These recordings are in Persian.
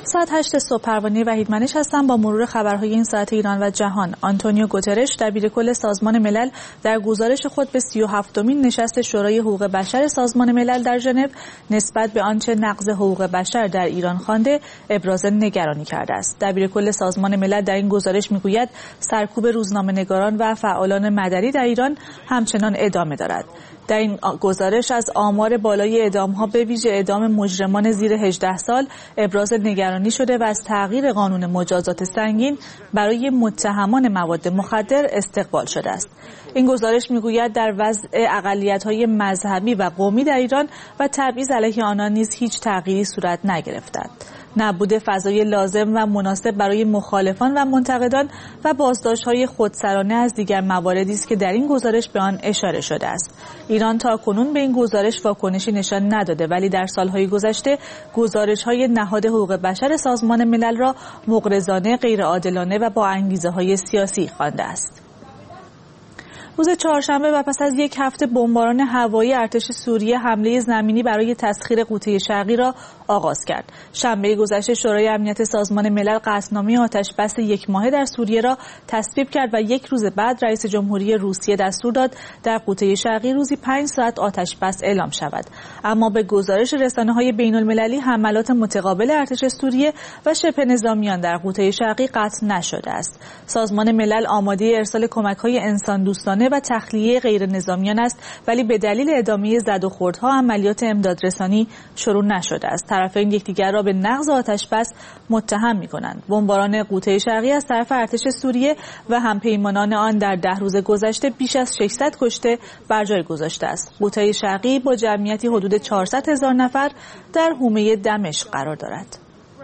ساعت 8 صبح پروانه وحیدمنش هستم با مرور خبرهای این ساعت ایران و جهان. آنتونیو گوترش دبیرکل سازمان ملل در گزارش خود به 37مین نشست شورای حقوق بشر سازمان ملل در ژنو نسبت به آنچه نقض حقوق بشر در ایران خوانده ابراز نگرانی کرده است. دبیرکل سازمان ملل در این گزارش میگوید سرکوب روزنامه‌نگاران و فعالان مدنی در ایران همچنان ادامه دارد. در این گزارش از آمار بالای اعدام‌ها به ویژه اعدام مجرمان زیر 18 سال ابراز نگرانی شده و از تغییر قانون مجازات سنگین برای متهمان مواد مخدر استقبال شده است. این گزارش میگوید در وضع اقلیت‌های مذهبی و قومی در ایران و تبعیض علیه آنان نیز هیچ تغییری صورت نگرفته. نبود فضای لازم و مناسب برای مخالفان و منتقدان و بازداشت‌های خودسرانه از دیگر مواردی است که در این گزارش به آن اشاره شده است. ایران تاکنون به این گزارش واکنشی نشان نداده، ولی در سالهای گذشته گزارش‌های نهاد حقوق بشر سازمان ملل را مغرضانه، غیرعادلانه و با انگیزه‌های سیاسی خوانده است. روز چهارشنبه و پس از یک هفته بمباران هوایی ارتش سوریه حمله زمینی برای تسخیر غوطه شرقی را آغاز کرد. شنبه گذشته شورای امنیت سازمان ملل قطعنامه آتش‌بس یک ماهه در سوریه را تصویب کرد و یک روز بعد رئیس جمهوری روسیه دستور داد در غوطه شرقی روزی 5 ساعت آتش‌بس اعلام شود. اما به گزارش رسانه‌های بین‌المللی حملات متقابل ارتش سوریه و شبه نظامیان در غوطه شرقی قطع نشده است. سازمان ملل آماده ارسال کمک‌های انسان دوستانه و تخلیه غیر نظامیان است، ولی به دلیل ادامه زد و خوردها عملیات امدادرسانی شروع نشده است. طرفین یکدیگر را به نقض آتش‌بس متهم می‌کنند. بمباران غوطه شرقی از طرف ارتش سوریه و همپیمانان آن در 10 روز گذشته بیش از 600 کشته بر جای گذاشته است. غوطه شرقی با جمعیتی حدود 400,000 نفر در حومه دمشق قرار دارد.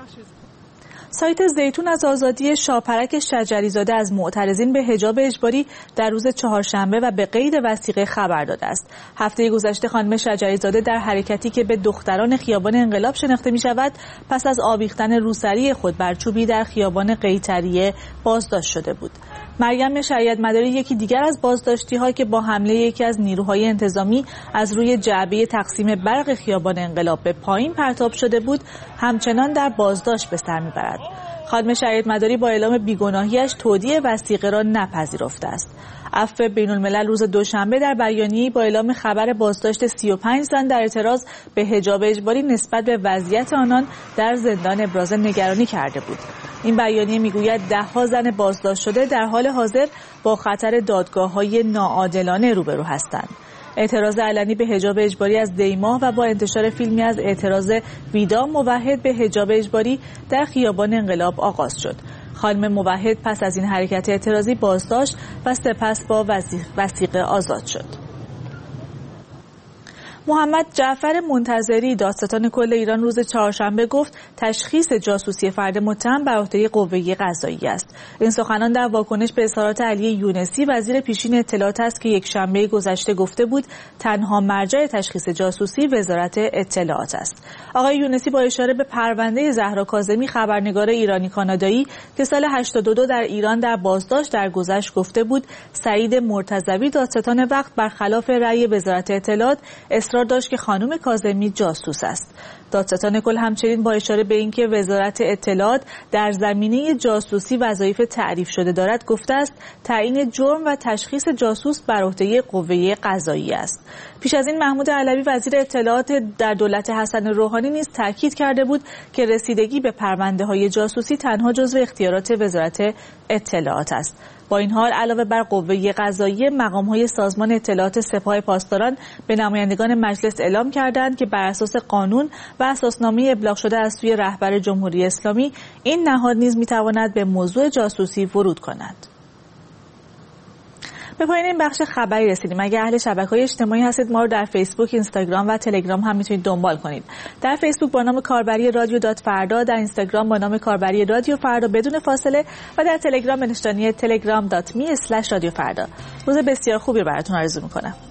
سایت زیتون از آزادی شاپرک شجریزاده از معترضین به حجاب اجباری در روز چهارشنبه و به قید وثیقه خبر داده است. هفته گذشته خانم شجریزاده در حرکتی که به دختران خیابان انقلاب شناخته می شود پس از آویختن روسری خود بر چوبی در خیابان قیطریه بازداشت شده بود. مریم شریعتمداری یکی دیگر از بازداشتی‌ها که با حمله یکی از نیروهای انتظامی از روی جعبه تقسیم برق خیابان انقلاب به پایین پرتاب شده بود، همچنان در بازداشت به سر می‌برد. خانم شریعتمداری با اعلام بیگناهیش تودیع وثیقه را نپذیرفته است. عفو بین‌الملل روز دوشنبه در بیانیه‌ای با اعلام خبر بازداشت 35 زن در اعتراض به حجاب اجباری نسبت به وضعیت آنان در زندان ابراز نگرانی کرده بود. این بیانیه میگوید 10 زن بازداشت شده در حال حاضر با خطر دادگاه‌های ناعادلانه روبرو هستند. اعتراض علنی به حجاب اجباری از دیماه و با انتشار فیلمی از اعتراض ویدا موحد به حجاب اجباری در خیابان انقلاب آغاز شد. خانم موحد پس از این حرکت اعتراضی بازداشت و سپس با وثیقه آزاد شد. محمد جعفر منتظری دادستان کل ایران روز چهارشنبه گفت تشخیص جاسوسی فرد متهم بر عهده قوه قضاییه است. این سخنان در واکنش به اظهارات علی یونسی وزیر پیشین اطلاعات است که یک شنبه گذشته گفته بود تنها مرجع تشخیص جاسوسی وزارت اطلاعات است. آقای یونسی با اشاره به پرونده زهرا کاظمی خبرنگار ایرانی کانادایی که سال 82 در ایران در بازداشت درگذشت گفته بود سعید مرتضوی دادستان وقت برخلاف رأی وزارت اطلاعات اصرار داشت که خانم کاظمی جاسوس است. دادستان کل همچنین با اشاره به اینکه وزارت اطلاعات در زمینه جاسوسی وظایف تعریف شده دارد گفته است تعیین جرم و تشخیص جاسوس بر عهده قوه قضاییه است. پیش از این محمود علوی وزیر اطلاعات در دولت حسن روحانی نیز تاکید کرده بود که رسیدگی به پرونده‌های جاسوسی تنها جزو اختیارات وزارت اطلاعات است. با این حال علاوه بر قوه قضاییه مقام‌های سازمان اطلاعات سپاه پاسداران به نمایندگان مجلس اعلام کردند که بر اساس قانون و اساسنامه ابلاغ شده از سوی رهبر جمهوری اسلامی این نهاد نیز می‌تواند به موضوع جاسوسی ورود کند. به پایان این بخش خبری رسیدیم. اگر اهل شبکه‌های اجتماعی هستید ما رو در فیسبوک، اینستاگرام و تلگرام هم میتونید دنبال کنید. در فیسبوک با نام کاربری رادیو دات فردا، در اینستاگرام با نام کاربری رادیو فردا بدون فاصله و در تلگرام به نشانی telegram.me/رادیو فردا. روز بسیار خوبی براتون آرزو می‌کنم.